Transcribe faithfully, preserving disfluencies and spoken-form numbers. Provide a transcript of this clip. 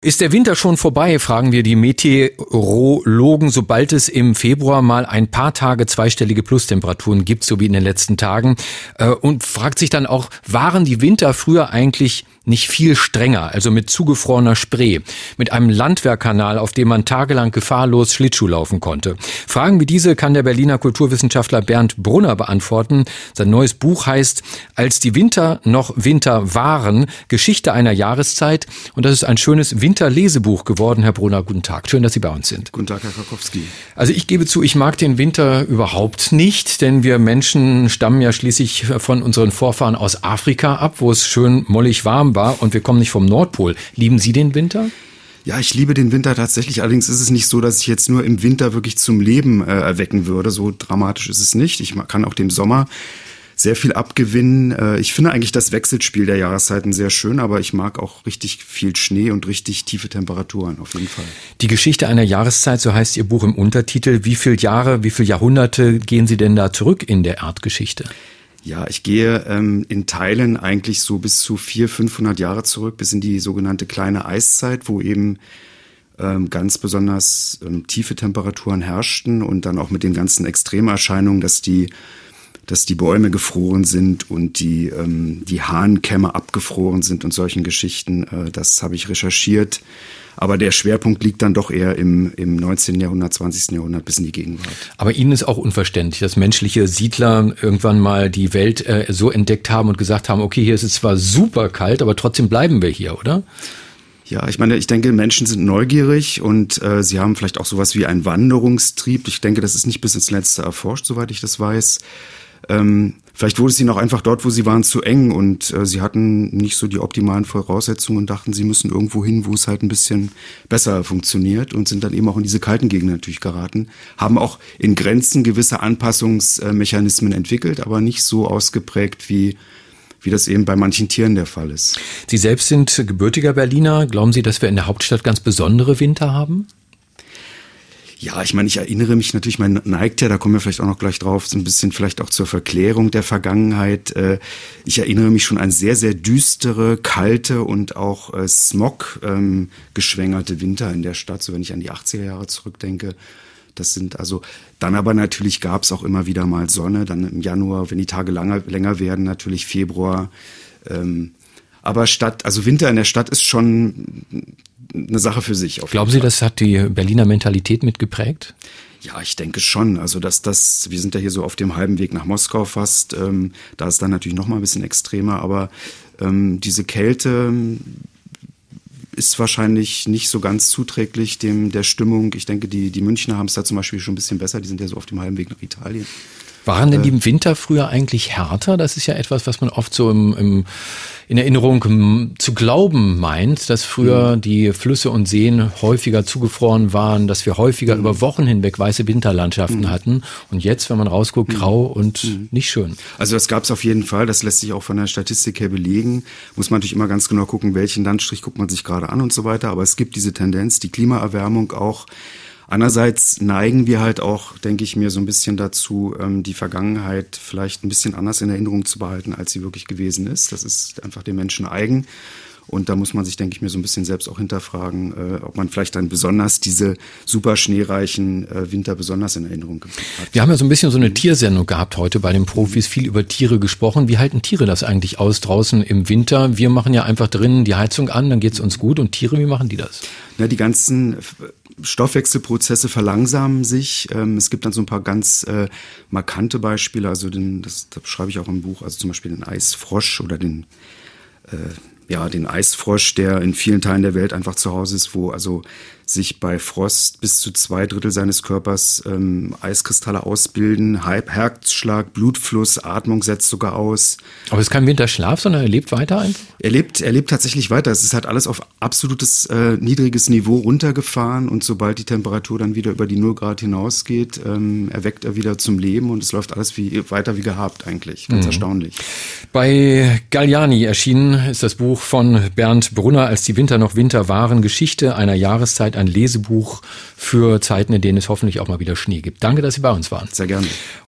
Ist der Winter schon vorbei, fragen wir die Meteorologen, sobald es im Februar mal ein paar Tage zweistellige Plustemperaturen gibt, so wie in den letzten Tagen. Und fragt sich dann auch, waren die Winter früher eigentlich nicht viel strenger, also mit zugefrorener Spree, mit einem Landwehrkanal, auf dem man tagelang gefahrlos Schlittschuh laufen konnte? Fragen wie diese kann der Berliner Kulturwissenschaftler Bernd Brunner beantworten. Sein neues Buch heißt Als die Winter noch Winter waren, Geschichte einer Jahreszeit. Und das ist ein schönes Winterlesebuch geworden. Herr Brunner, guten Tag. Schön, dass Sie bei uns sind. Guten Tag, Herr Krakowski. Also ich gebe zu, ich mag den Winter überhaupt nicht, denn wir Menschen stammen ja schließlich von unseren Vorfahren aus Afrika ab, wo es schön mollig warm war und wir kommen nicht vom Nordpol. Lieben Sie den Winter? Ja, ich liebe den Winter tatsächlich. Allerdings ist es nicht so, dass ich jetzt nur im Winter wirklich zum Leben äh, erwecken würde. So dramatisch ist es nicht. Ich kann auch dem Sommer sehr viel abgewinnen. Äh, ich finde eigentlich das Wechselspiel der Jahreszeiten sehr schön, aber ich mag auch richtig viel Schnee und richtig tiefe Temperaturen auf jeden Fall. Die Geschichte einer Jahreszeit, so heißt Ihr Buch im Untertitel. Wie viele Jahre, wie viele Jahrhunderte gehen Sie denn da zurück in der Erdgeschichte? Ja, ich gehe ähm, in Teilen eigentlich so bis zu vierhundert, fünfhundert Jahre zurück, bis in die sogenannte kleine Eiszeit, wo eben ähm, ganz besonders ähm, tiefe Temperaturen herrschten und dann auch mit den ganzen Extremerscheinungen, dass die, dass die Bäume gefroren sind und die, ähm, die Hahnkämme abgefroren sind und solchen Geschichten. Äh, das habe ich recherchiert. Aber der Schwerpunkt liegt dann doch eher im, im neunzehnten Jahrhundert, zwanzigsten Jahrhundert bis in die Gegenwart. Aber Ihnen ist auch unverständlich, dass menschliche Siedler irgendwann mal die Welt äh, so entdeckt haben und gesagt haben, okay, hier ist es zwar super kalt, aber trotzdem bleiben wir hier, oder? Ja, ich meine, ich denke, Menschen sind neugierig und äh, sie haben vielleicht auch sowas wie einen Wanderungstrieb. Ich denke, das ist nicht bis ins Letzte erforscht, soweit ich das weiß. Ähm, vielleicht wurde es ihnen auch einfach dort, wo sie waren, zu eng und äh, sie hatten nicht so die optimalen Voraussetzungen und dachten, sie müssen irgendwo hin, wo es halt ein bisschen besser funktioniert und sind dann eben auch in diese kalten Gegenden natürlich geraten, haben auch in Grenzen gewisse Anpassungsmechanismen entwickelt, aber nicht so ausgeprägt, wie wie das eben bei manchen Tieren der Fall ist. Sie selbst sind gebürtiger Berliner. Glauben Sie, dass wir in der Hauptstadt ganz besondere Winter haben? Ja, ich meine, ich erinnere mich natürlich, man neigt ja, da kommen wir vielleicht auch noch gleich drauf, so ein bisschen vielleicht auch zur Verklärung der Vergangenheit. Ich erinnere mich schon an sehr, sehr düstere, kalte und auch Smog ähm, geschwängerte Winter in der Stadt, so wenn ich an die achtziger Jahre zurückdenke. Das sind also, dann aber natürlich gab es auch immer wieder mal Sonne, dann im Januar, wenn die Tage langer, länger werden, natürlich Februar. Ähm, aber Stadt, also Winter in der Stadt ist schon eine Sache für sich. Glauben Sie, das hat die Berliner Mentalität mitgeprägt? Ja, ich denke schon. Also dass das, wir sind ja hier so auf dem halben Weg nach Moskau fast. Ähm, da ist dann natürlich noch mal ein bisschen extremer, aber ähm, diese Kälte ist wahrscheinlich nicht so ganz zuträglich dem der Stimmung. Ich denke, die die Münchner haben es da zum Beispiel schon ein bisschen besser. Die sind ja so auf dem halben Weg nach Italien. Waren denn die Winter früher eigentlich härter? Das ist ja etwas, was man oft so im, im, in Erinnerung im, zu glauben meint, dass früher mhm. die Flüsse und Seen häufiger zugefroren waren, dass wir häufiger mhm. über Wochen hinweg weiße Winterlandschaften mhm. hatten. Und jetzt, wenn man rausguckt, grau mhm. und mhm. nicht schön. Also das gab es auf jeden Fall. Das lässt sich auch von der Statistik her belegen. Muss man natürlich immer ganz genau gucken, welchen Landstrich guckt man sich gerade an und so weiter. Aber es gibt diese Tendenz, die Klimaerwärmung auch. Andererseits neigen wir halt auch, denke ich mir, so ein bisschen dazu, die Vergangenheit vielleicht ein bisschen anders in Erinnerung zu behalten, als sie wirklich gewesen ist. Das ist einfach dem Menschen eigen. Und da muss man sich, denke ich mir, so ein bisschen selbst auch hinterfragen, äh, ob man vielleicht dann besonders diese super schneereichen äh, Winter besonders in Erinnerung hat. Wir haben ja so ein bisschen so eine Tiersendung gehabt heute bei den Profis, viel über Tiere gesprochen. Wie halten Tiere das eigentlich aus draußen im Winter? Wir machen ja einfach drinnen die Heizung an, dann geht's uns gut. Und Tiere, wie machen die das? Na, die ganzen Stoffwechselprozesse verlangsamen sich. Ähm, es gibt dann so ein paar ganz äh, markante Beispiele. Also den, das, das schreibe ich auch im Buch. Also zum Beispiel den Eisfrosch oder den äh, ja, den Eisfrosch, der in vielen Teilen der Welt einfach zu Hause ist, wo also sich bei Frost bis zu zwei Drittel seines Körpers ähm, Eiskristalle ausbilden, Herzschlag, Blutfluss, Atmung setzt sogar aus. Aber es ist kein Winterschlaf, sondern er lebt weiter einfach? Er lebt, er lebt tatsächlich weiter. Es ist halt alles auf absolutes äh, niedriges Niveau runtergefahren und sobald die Temperatur dann wieder über die null Grad hinausgeht, ähm, erweckt er wieder zum Leben und es läuft alles wie, weiter wie gehabt eigentlich. Ganz mhm. erstaunlich. Bei Galliani erschienen ist das Buch von Bernd Brunner, Als die Winter noch Winter waren, Geschichte einer Jahreszeit, ein Lesebuch für Zeiten, in denen es hoffentlich auch mal wieder Schnee gibt. Danke, dass Sie bei uns waren. Sehr gerne.